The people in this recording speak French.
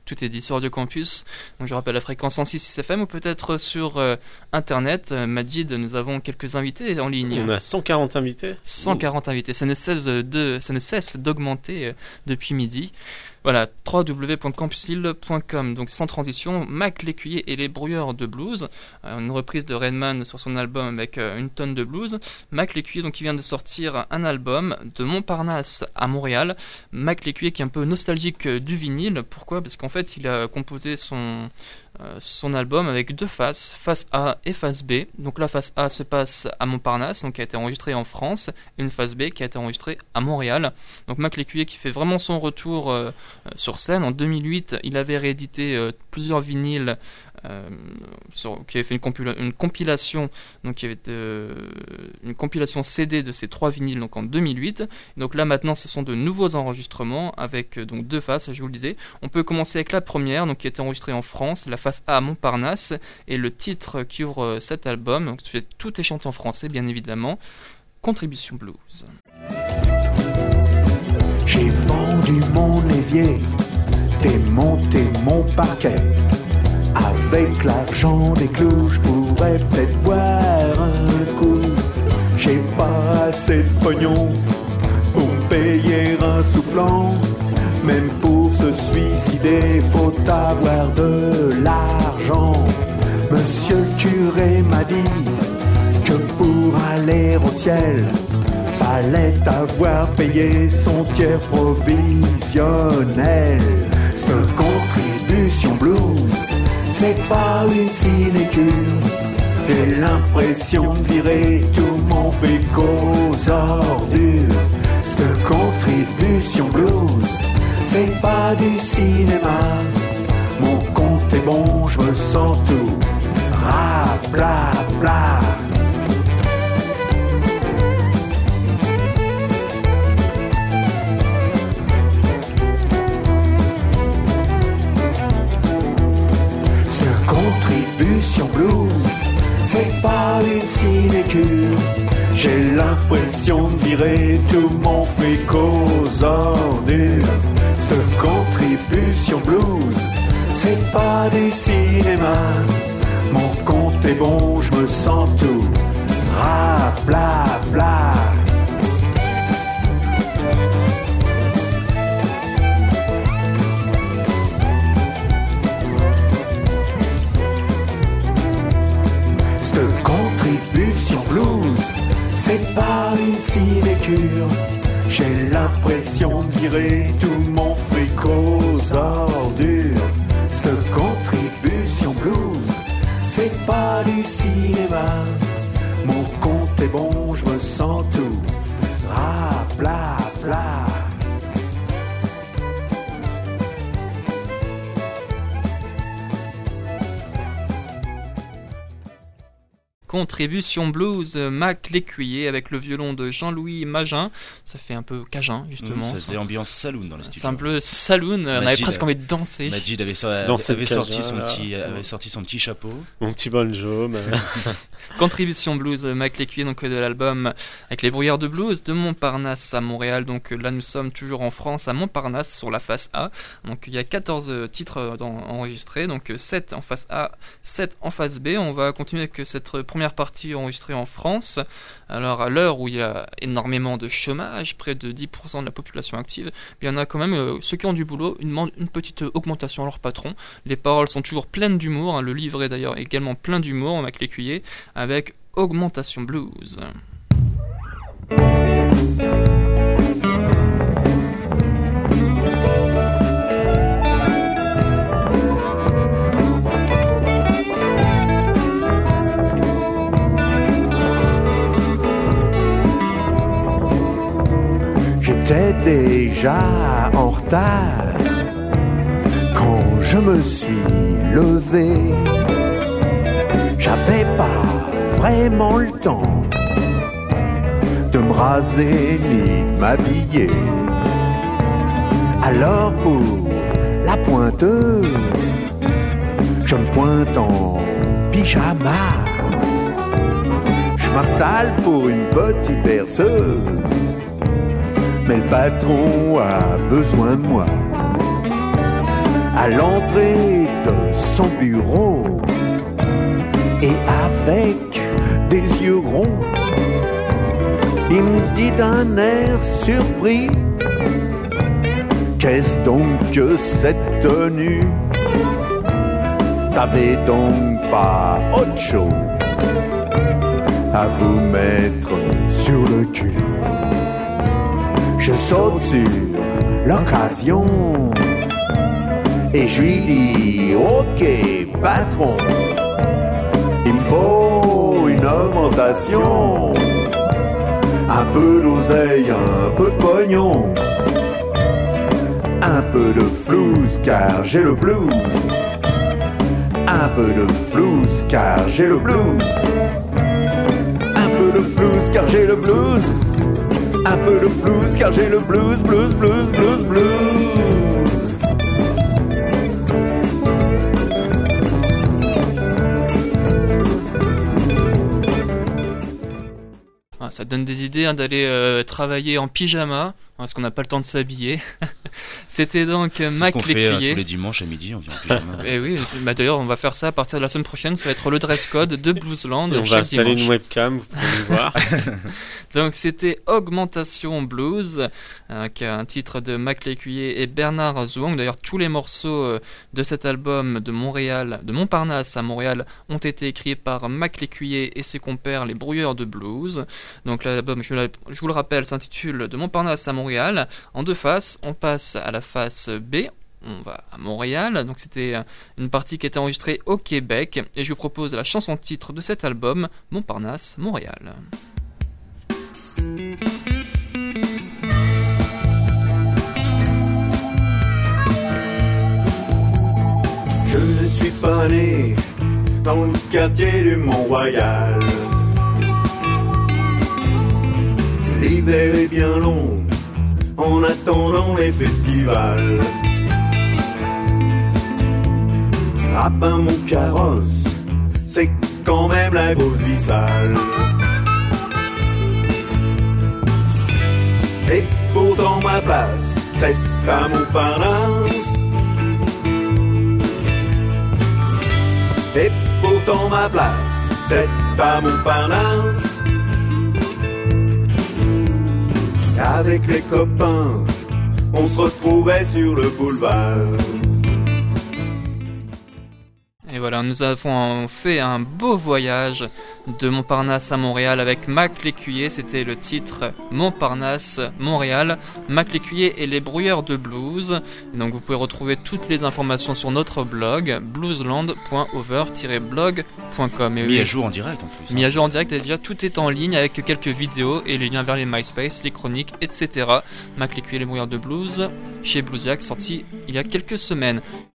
Tout est dit sur Radio Campus. Donc je rappelle la fréquence 106.6 FM ou peut-être sur Internet. Majid, nous avons quelques invités en ligne. On a 140 invités. 140 invités. Ça ne cesse d'augmenter depuis midi. Voilà, www.campuslille.com. Donc sans transition, Mac L'Écuyer et les Brouilleurs de Blues, une reprise de Redman sur son album avec une tonne de blues. Mac L'Écuyer donc qui vient de sortir un album de Montparnasse à Montréal. Mac L'Écuyer qui est un peu nostalgique du vinyle. Pourquoi ? Parce qu'en fait, il a composé son album avec deux faces, face A et face B. Donc la face A se passe à Montparnasse, donc qui a été enregistrée en France, et une face B qui a été enregistrée à Montréal. Donc Mac L'Écuyer qui fait vraiment son retour sur scène. En 2008, il avait réédité plusieurs vinyles, qui avait fait une compilation, donc qui avait une compilation CD de ces trois vinyles donc en 2008. Donc là maintenant, ce sont de nouveaux enregistrements avec donc deux faces, je vous le disais. On peut commencer avec la première, donc qui a été enregistrée en France, la face A à Montparnasse, et le titre qui ouvre cet album. Donc tout est chanté en français, bien évidemment. Contribution Blues. J'ai vendu mon évier, démonté mon parquet. Avec l'argent des clous, je pourrais peut-être boire un coup. J'ai pas assez de pognon pour me payer un soufflant. Même pour se suicider, faut avoir de l'argent. Monsieur le curé m'a dit que pour aller au ciel, fallait avoir payé son tiers provisionnel. Cette contribution blues, c'est pas une sinécure. J'ai l'impression de virer tout mon fric aux ordures. Cette contribution blues, c'est pas du cinéma. Mon compte est bon, je me sens tout raplapla. Contribution blues, c'est pas une sinécure. J'ai l'impression de virer tout mon fric aux ordures. Cette contribution blues, c'est pas du cinéma. Mon compte est bon, je me sens tout raplapla. C'est pas une sinécure. J'ai l'impression de virer tout mon fric aux ordures. Cette contribution blues, c'est pas du cinéma. Mon compte est bon, je me sens tout raplapla. Contribution blues, Mac L'Écuyer avec le violon de Jean-Louis Magin. Ça fait un peu cajun, justement. Ça faisait ambiance saloon dans le studio. C'est un peu saloon, on avait presque envie de danser. Majid avait sorti son petit chapeau. Mon petit banjo. Contribution blues, Mac L'Écuyer, donc de l'album avec les Brouilleurs de Blues de Montparnasse à Montréal. Donc là, nous sommes toujours en France, à Montparnasse, sur la face A. Donc il y a 14 titres enregistrés, donc 7 en face A, 7 en face B. On va continuer avec cette première partie enregistrée en France. Alors à l'heure où il y a énormément de chômage, près de 10% de la population active, il y en a quand même ceux qui ont du boulot, ils demandent une petite augmentation à leur patron. Les paroles sont toujours pleines d'humour, le livret d'ailleurs est également plein d'humour, Mac L'Écuyer, avec Augmentation Blues. J'étais déjà en retard quand je me suis levé. J'avais pas vraiment le temps de me raser ni de m'habiller. Alors pour la pointeuse, je me pointe en pyjama. Je m'installe pour une petite berceuse, mais le patron a besoin de moi. à l'entrée de son bureau. Et avec des yeux ronds, il me dit d'un air surpris: qu'est-ce donc que cette tenue? Savez donc pas autre chose à vous mettre sur le cul? Je saute sur l'occasion et je lui dis: ok patron, il me faut une augmentation, un peu d'oseille, un peu de pognon, un peu de flouze car j'ai le blues, un peu de flouze car j'ai le blues, un peu de flouze car j'ai le blues, un peu de flouze car j'ai le blues, blues, blues, blues, blues. Ah, ça donne des idées d'aller travailler en pyjama, parce qu'on n'a pas le temps de s'habiller. C'était donc Mac Lécuyer. C'est ce qu'on fait tous les dimanches à midi, on vient en pyjama. Et oui, bah d'ailleurs on va faire ça à partir de la semaine prochaine, ça va être le dress code de Bluesland. Et on va installer une webcam, vous pouvez nous voir. Donc c'était Augmentation Blues, qui est un titre de Mac Lécuyer et Bernard Zouang. D'ailleurs tous les morceaux de cet album de Montréal, de Montparnasse à Montréal, ont été écrits par Mac Lécuyer et ses compères les Brouilleurs de Blues. Donc l'album, je vous le rappelle, s'intitule De Montparnasse à Montréal. En deux faces, on passe à la face B. On va à Montréal, donc c'était une partie qui était enregistrée au Québec, et je vous propose la chanson titre de cet album, Montparnasse, Montréal. Je ne suis pas né dans le quartier du Mont-Royal. L'hiver est bien long en attendant les festivals. Ah ben mon carrosse, c'est quand même la grosse vie sale. Et pourtant ma place, c'est à Montparnasse. Et pourtant ma place, c'est à Montparnasse. Avec les copains, on se retrouvait sur le boulevard. Et voilà, nous avons fait un beau voyage de Montparnasse à Montréal avec Mac Lécuyer. C'était le titre Montparnasse, Montréal. Mac Lécuyer et les Brouilleurs de Blues. Et donc vous pouvez retrouver toutes les informations sur notre blog bluesland.over-blog.com. Mis à jour en direct en plus. Mis à jour en direct, et déjà tout est en ligne avec quelques vidéos et les liens vers les MySpace, les chroniques, etc. Mac Lécuyer et les Brouilleurs de Blues chez Bluesiac, sorti il y a quelques semaines.